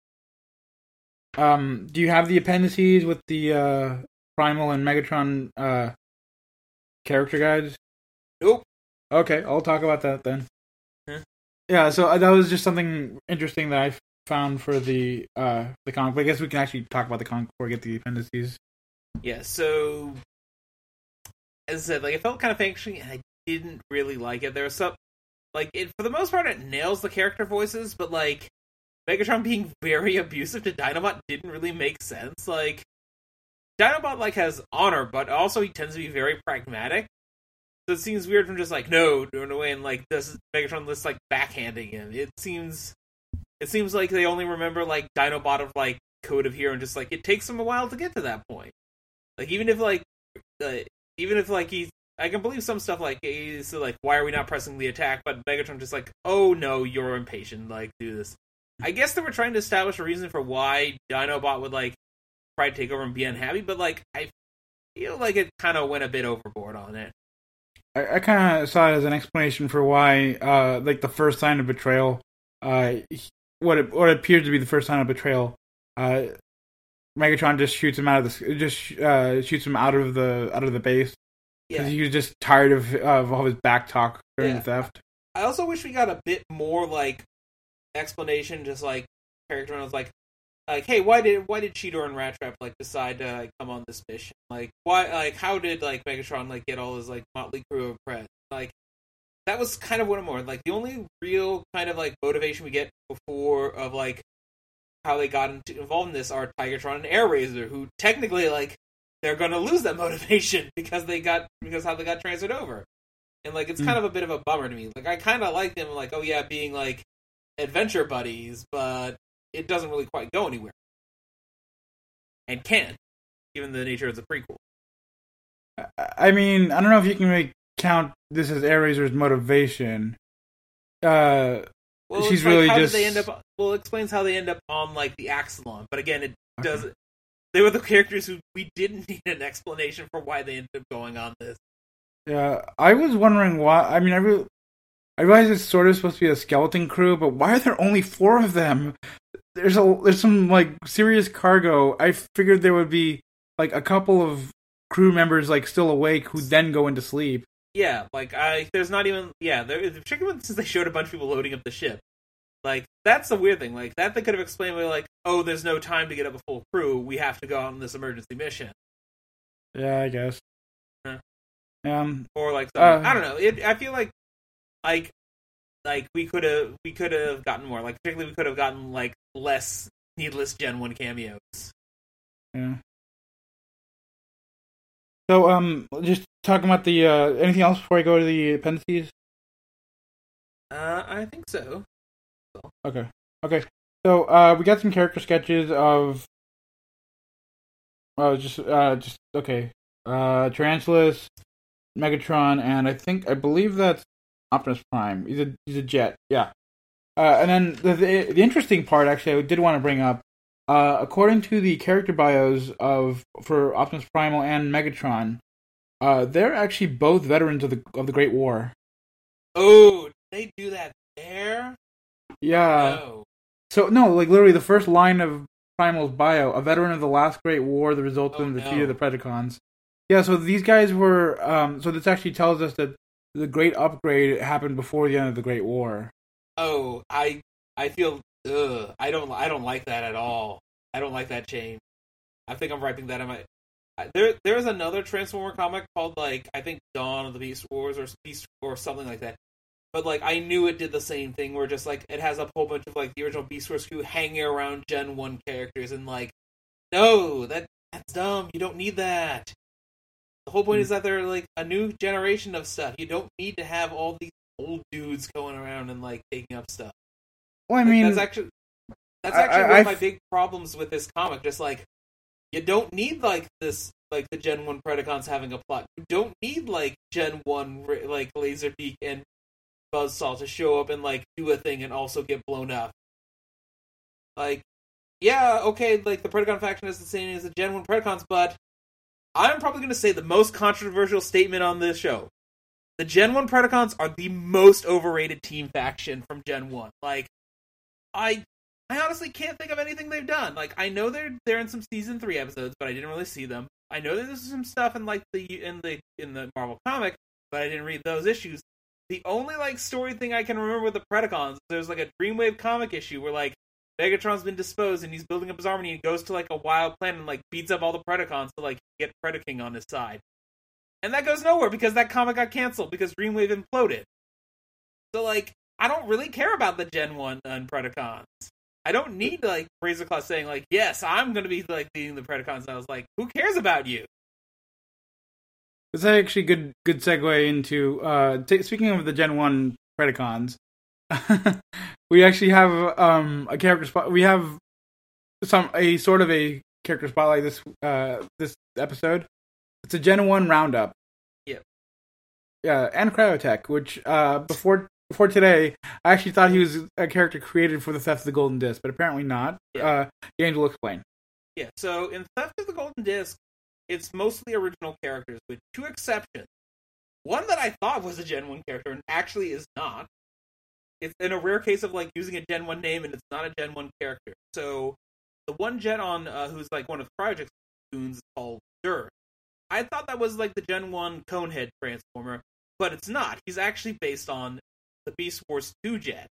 Um, do you have the appendices with the uh, Primal and Megatron uh, character guides? Nope. Okay, I'll talk about that then. Huh? Yeah, so that was just something interesting that I found for the uh, the comic. But I guess we can actually talk about the comic before we get the appendices. Yeah, so as I said, like, it felt kind of fictional, and I didn't really like it. There was some, like, it for the most part, it nails the character voices, but like Megatron being very abusive to Dinobot didn't really make sense. Like, Dinobot like has honor, but also he tends to be very pragmatic. So it seems weird from just like no, doing away and like this Megatron just like backhanding him. It seems, it seems like they only remember like Dinobot of like Code of Hero, and just like it takes them a while to get to that point. Like even if like, uh, even if like he's, I can believe some stuff like he's like, why are we not pressing the attack? But Megatron just like, oh no, you're impatient. Like do this. I guess they were trying to establish a reason for why Dinobot would like try to take over and be unhappy, but like I feel like it kind of went a bit overboard on it. I, I kind of saw it as an explanation for why, uh, like the first sign of betrayal, uh, what it, what appeared to be the first sign of betrayal, uh, Megatron just shoots him out of the just uh, shoots him out of the out of the base because Yeah. he was just tired of of all his back talk during Yeah. the theft. I also wish we got a bit more like explanation, just like character was like, like, hey, why did why did Cheetor and Rat Trap like decide to like, come on this mission? Like, why? Like, how did like Megatron like get all his like motley crew of press? Like, that was kind of what I'm more like. The only real kind of like motivation we get before of like how they got into, involved in this are Tigertron and Airraiser, who technically like they're gonna lose that motivation because they got because how they got transferred over, and like it's mm. kind of a bit of a bummer to me. Like I kind of like them, like oh yeah, being like adventure buddies, but it doesn't really quite go anywhere. And can't, given the nature of the prequel. I mean, I don't know if you can really count this as Airraiser's motivation. Uh, well, she's like, really how just... Did they end up, well, it explains how they end up on, like, the Axelon. But again, it okay. doesn't... They were the characters who we didn't need an explanation for why they ended up going on this. Yeah, I was wondering why... I mean, I really... I realize it's sort of supposed to be a skeleton crew, but why are there only four of them? There's a there's some like serious cargo. I figured there would be like a couple of crew members like still awake who then go into sleep. Yeah, like I there's not even yeah. There, particularly since they showed a bunch of people loading up the ship. Like that's the weird thing. Like that they could have explained by like, oh, there's no time to get up a full crew. We have to go on this emergency mission. Yeah, I guess. Huh. Um, or like uh, I don't know. It I feel like. Like, like we could have, we could have gotten more. Like, particularly, we could have gotten like less needless Gen One cameos. Yeah. So, um, just talking about the, uh, anything else before I go to the appendices? Uh, I think so. so. Okay. Okay. So, uh, we got some character sketches of, uh, just, uh, just, okay. Uh, Tarantulas, Megatron, and I think, I believe that's Optimus Prime. He's a, he's a jet. Yeah. Uh, and then the, the the interesting part, actually, I did want to bring up, uh, according to the character bios of, for Optimus Primal and Megatron, Uh, they're actually both veterans of the of the Great War. Oh, they do that there? Yeah. No. So no, like literally the first line of Primal's bio, a veteran of the last Great War that resulted oh, in the no. defeat of the Predacons. Yeah, so these guys were. Um, so this actually tells us that the Great Upgrade happened before the end of the Great War. Oh, I I feel. Ugh, I don't I don't like that at all. I don't like that change. I think I'm writing that in my. There, there's another Transformer comic called, like, I think Dawn of the Beast Wars or Beast or something like that. But, like, I knew it did the same thing where just, like, it has a whole bunch of, like, the original Beast Wars crew hanging around Gen one characters and, like, no, that that's dumb. You don't need that. The whole point mm-hmm. is that they're, like, a new generation of stuff. You don't need to have all these old dudes going around and, like, taking up stuff. Well, I like, mean... That's actually, that's actually I, I, one of I, my big problems with this comic. Just, like, you don't need, like, this, like, the Gen one Predacons having a plot. You don't need, like, Gen one, like, Laserbeak and Buzzsaw to show up and, like, do a thing and also get blown up. Like, yeah, okay, like, the Predacon faction is the same as the Gen one Predacons, but I'm probably going to say the most controversial statement on this show. The Gen one Predacons are the most overrated team faction from Gen one. Like, I... I honestly can't think of anything they've done. Like, I know they're they're in some season three episodes, but I didn't really see them. I know there's some stuff in like the in the in the Marvel comic, but I didn't read those issues. The only like story thing I can remember with the Predacons, there's like a Dreamwave comic issue where like Megatron's been disposed and he's building up his army and he goes to like a wild planet and like beats up all the Predacons to like get Predaking on his side. And that goes nowhere because that comic got canceled because Dreamwave imploded. So like I don't really care about the Gen one and Predacons. I don't need, like, Razor Claw saying, like, yes, I'm going to be, like, leading the Predacons. And I was like, who cares about you? It's actually a good, good segue into, uh, t- speaking of the Gen one Predacons, we actually have, um, a character spot, we have some, a sort of a character spotlight this, uh, this episode. It's a Gen one roundup. Yep. Yeah, and Cryotech, which, uh, before... Before today, I actually thought he was a character created for the Theft of the Golden Disc, but apparently not. Yeah. Uh, James will explain. Yeah, so in Theft of the Golden Disc, it's mostly original characters, with two exceptions. One that I thought was a Gen one character, and actually is not. It's in a rare case of, like, using a Gen one name, and it's not a Gen one character. So, the one Gen on, uh, who's, like, one of Cryotech's goons is called Dur. I thought that was, like, the Gen one Conehead Transformer, but it's not. He's actually based on the Beast Wars two Jet.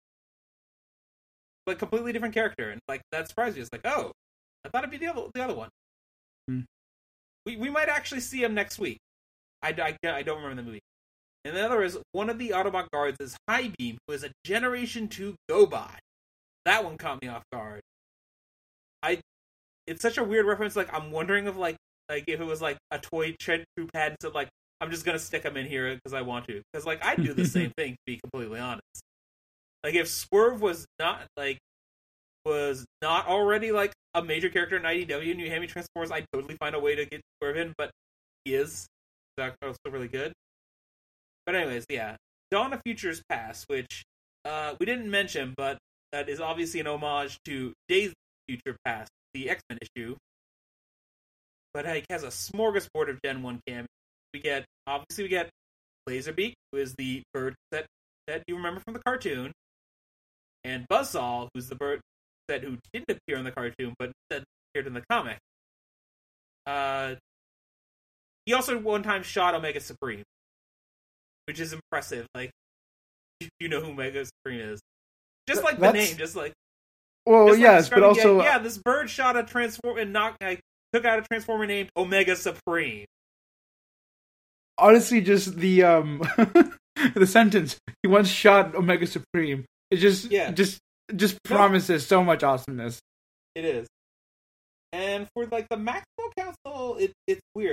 Like, completely different character, and, like, that surprised me. It's like, oh, I thought it'd be the other, the other one. Hmm. We we might actually see him next week. I, I, I don't remember the movie. And the other is, one of the Autobot guards is High Beam, who is a Generation two GoBot. That one caught me off guard. I, it's such a weird reference, like, I'm wondering if, like, like if it was, like, a toy Tread Crew pad, so, like, I'm just gonna stick him in here because I want to. Because, like, I'd do the same thing, to be completely honest. Like, if Swerve was not, like, was not already, like, a major character in I D W and you hand me Transformers, I'd totally find a way to get Swerve in, but he is. That's also really good. But anyways, yeah. Dawn of Futures Past, which, uh, we didn't mention, but that is obviously an homage to Days of Future Past, the X-Men issue. But, like, has a smorgasbord of Gen one cameos. We get, obviously we get Laserbeak, who is the bird that, that you remember from the cartoon, and Buzzsaw, who's the bird that who didn't appear in the cartoon, but instead appeared in the comic. Uh, he also one time shot Omega Supreme, which is impressive. Like, you know who Omega Supreme is. Just like That's... the name, just like... Well, just yes, like but also... Yeah, yeah, this bird shot a Transformer and knocked, like, took out a Transformer named Omega Supreme. Honestly, just the um the sentence "he once shot Omega Supreme" it just yeah. just just promises no. so much awesomeness. It is, and for like the Maxwell Council, it it's weird. It's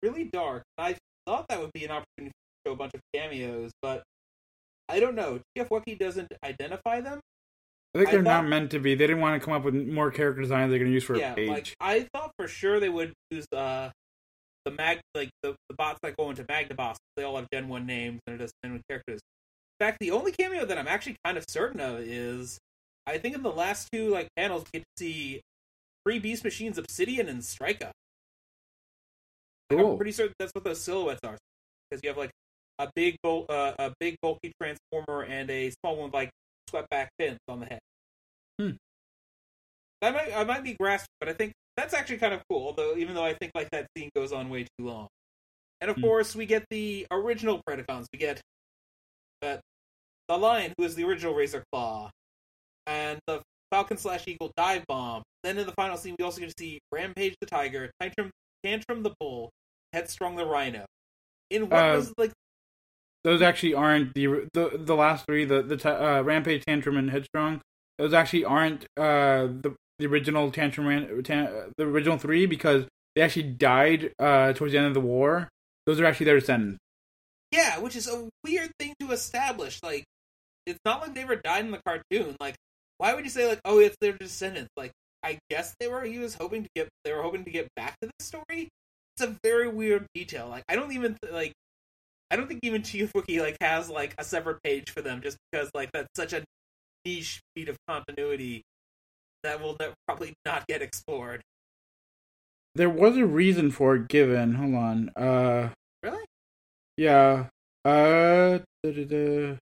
really dark. I thought that would be an opportunity to show a bunch of cameos, but I don't know. T F Wiki doesn't identify them. I think they're I thought, not meant to be. They didn't want to come up with more character designs they're going to use for yeah, a page. like I thought for sure they would use uh, the mag like the, the bots that go into Magnaboss. They all have Gen one names and are just Gen one characters. In fact, the only cameo that I'm actually kind of certain of is I think in the last two like panels we get to see three Beast Machines, Obsidian, and Strika. Cool. I'm pretty certain that's what those silhouettes are, because you have like a big, bul- uh, a big bulky transformer and a small one with like swept back fins on the head. Hmm. I might, I might be grasping, but I think that's actually kind of cool. Although, even though I think like that scene goes on way too long, and of hmm. course we get the original Predacons. We get that the Lion, who is the original Razor Claw, and the Falcon slash Eagle Dive Bomb. Then in the final scene, we also get to see Rampage the Tiger, Tantrum, Tantrum the Bull, Headstrong the Rhino. In what Uh, was like. Those actually aren't the the the last three, the the uh, Rampage, Tantrum, and Headstrong. Those actually aren't uh, the the original Tantrum, tan, the original three, because they actually died uh, towards the end of the war. Those are actually their descendants. Yeah, which is a weird thing to establish. Like, it's not like they ever died in the cartoon. Like, why would you say like, oh, it's their descendants? Like, I guess they were. He was hoping to get. They were hoping to get back to this story. It's a very weird detail. Like, I don't even like. I don't think even T F Wiki like has like a separate page for them, just because like that's such a niche feat of continuity that will ne- probably not get explored. There was a reason for it given. Hold on. Uh, really? Yeah. Uh. Da-da-da.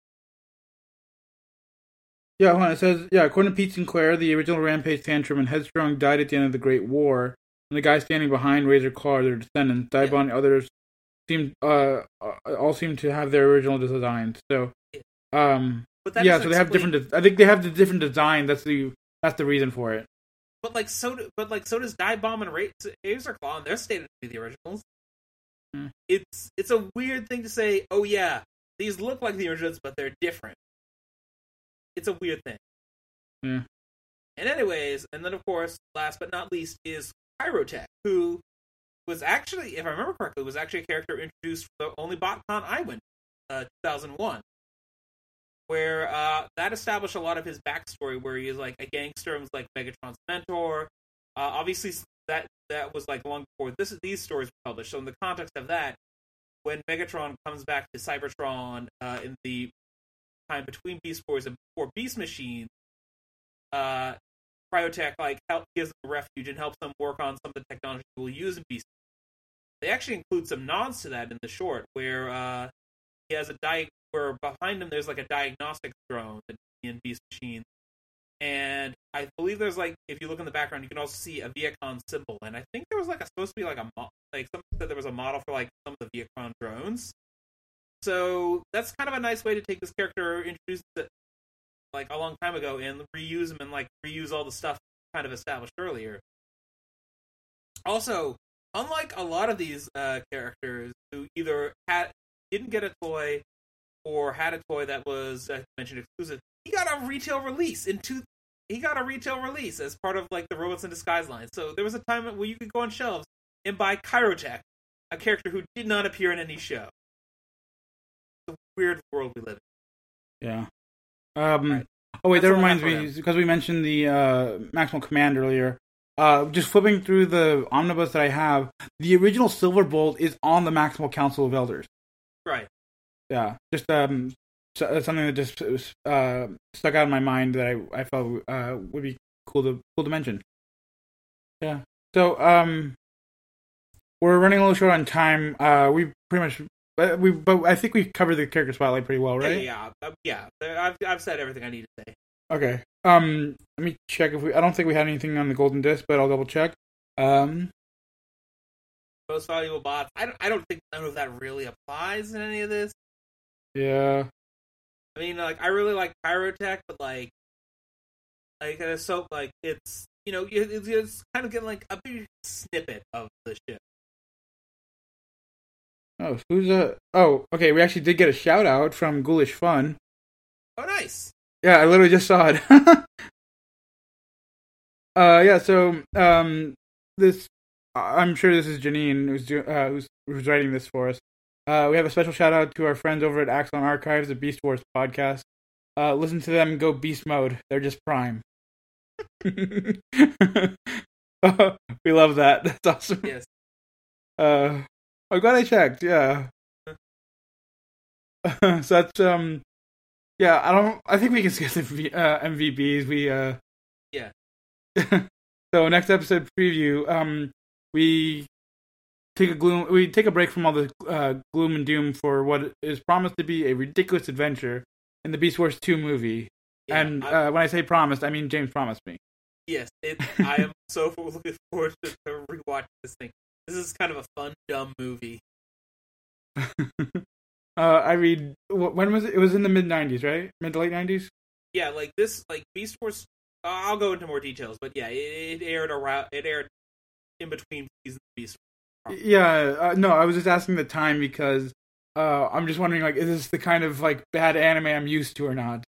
Yeah, hold on. It says, yeah, according to Pete Sinclair, the original Rampage, Tantrum, and Headstrong died at the end of the Great War, and the guys standing behind Razor Claw are their descendants. Dive Bomb and others seem uh all seem to have their original designs. So, um, but that yeah, so they have explain... different. De- I think they have the different design. That's the that's the reason for it. But like so, do, but like so does Dive Bomb and Razor Claw, and they're stated to be the originals. Hmm. It's it's a weird thing to say. Oh yeah, these look like the originals, but they're different. It's a weird thing. Yeah. And anyways, and then of course, last but not least, is Kyrotech, who was actually, if I remember correctly, was actually a character introduced for the only BotCon I went, uh, two thousand one, where uh, that established a lot of his backstory, where he is like a gangster and was like Megatron's mentor. Uh, obviously, that that was like long before this these stories were published. So in the context of that, when Megatron comes back to Cybertron uh, in the time between Beast Wars and before Beast Machines, uh, Kyrotech like help, gives them a refuge and helps them work on some of the technology we'll use in Beast. They actually include some nods to that in the short, where uh, he has a di- where behind him there's like a diagnostic drone in Beast Machines, and I believe there's like, if you look in the background, you can also see a Viacom symbol, and I think there was like a, supposed to be like a mo- like something that there was a model for like some of the Viacom drones. So that's kind of a nice way to take this character, introduce it like a long time ago, and reuse him and like reuse all the stuff kind of established earlier. Also, unlike a lot of these uh, characters who either had didn't get a toy or had a toy that was, as I mentioned, exclusive, he got a retail release in two. He got a retail release as part of like the Robots in Disguise line. So there was a time where you could go on shelves and buy Kyrotech, a character who did not appear in any show. It's a weird world we live in. Yeah. Um. Right. Oh wait, That's that reminds me, because we mentioned the uh, Maximal Command earlier. Uh, just flipping through the omnibus that I have, the original Silverbolt is on the Maximal Council of Elders. Right. Yeah. Just um, so, something that just uh, stuck out in my mind that I I felt uh, would be cool to cool to mention. Yeah. So um, we're running a little short on time. Uh, we pretty much. But we, but I think we covered the character spotlight pretty well, right? Yeah, yeah, yeah. I've I've said everything I need to say. Okay. Um, let me check if we. I don't think we had anything on the Golden Disc, but I'll double check. Um, most valuable bots. I don't. I don't think none of that really applies in any of this. Yeah. I mean, like, I really like Kyrotech, but like, like it's so like it's you know it's, it's kind of getting like a big snippet of the ship. Oh, who's a... Oh, okay, we actually did get a shout-out from Ghoulish Fun. Oh, nice! Yeah, I literally just saw it. uh, yeah, so, um, this... I'm sure this is Janine who's do, uh, who's, who's writing this for us. Uh, we have a special shout out to our friends over at Axon Archives, the Beast Wars podcast. Uh, listen to them go beast mode. They're just prime. Oh, we love that. That's awesome. Yes. Uh, I'm glad I checked. Yeah. So that's um, yeah. I don't. I think we can skip the v, uh, M V Bs. We uh, yeah. So next episode preview. Um, we take a gloom. We take a break from all the uh, gloom and doom for what is promised to be a ridiculous adventure in the Beast Wars two movie. Yeah, and uh, when I say promised, I mean James promised me. Yes, it, I am so looking forward to, to rewatch this thing. This is kind of a fun, dumb movie. uh, I read. When was it? It was in the mid nineties, right? Mid to late nineties. Yeah, like this, like Beast Wars. Uh, I'll go into more details, but yeah, it, it aired around. It aired in between seasons of Beast Wars. Yeah, uh, no, I was just asking the time because uh, I'm just wondering, like, is this the kind of like bad anime I'm used to or not?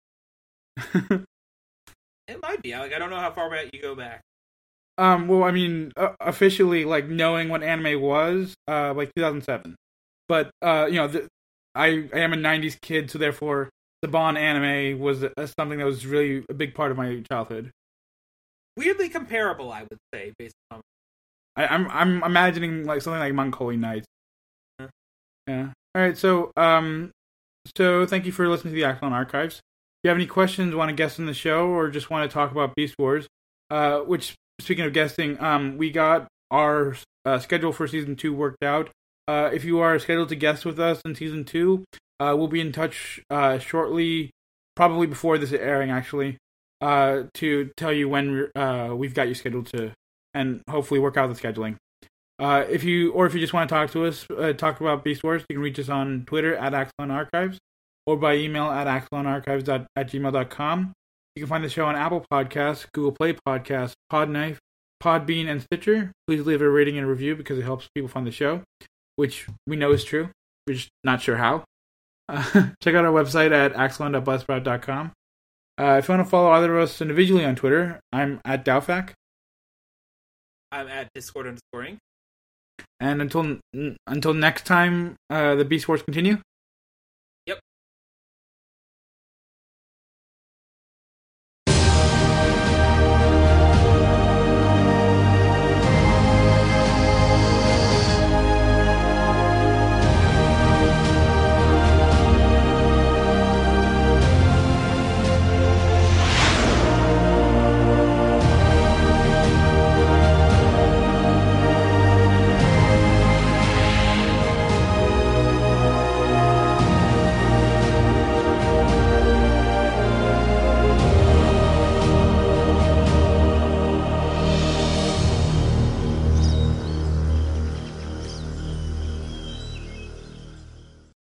It might be. Like, I don't know how far back you go back. Um, well, I mean, uh, officially, like, knowing what anime was, uh, like two thousand seven. But, uh, you know, the, I, I am a nineties kid, so therefore, Saban anime was uh, something that was really a big part of my childhood. Weirdly comparable, I would say, based on. I, I'm I'm imagining like something like Monk Holy Knights. Huh. Yeah. All right. So, um, so thank you for listening to the Axon Archives. If you have any questions, want to guest on the show, or just want to talk about Beast Wars, uh, which, speaking of guesting, um, we got our uh, schedule for season two worked out. Uh, if you are scheduled to guest with us in season two, uh, we'll be in touch uh, shortly, probably before this airing, actually, uh, to tell you when uh, we've got you scheduled to, and hopefully work out the scheduling. Uh, if you, or if you just want to talk to us, uh, talk about Beast Wars, you can reach us on Twitter at Axon Archives, or by email at axonarchives at gmail dot com. You can find the show on Apple Podcasts, Google Play Podcasts, Podknife, Podbean, and Stitcher. Please leave a rating and review because it helps people find the show, which we know is true. We're just not sure how. Uh, check out our website at axon dot buzzsprout dot com. Uh, if you want to follow either of us individually on Twitter, I'm at Dowfac. I'm at Discord underscoring. And until n- until next time, uh, the Beast Wars continue.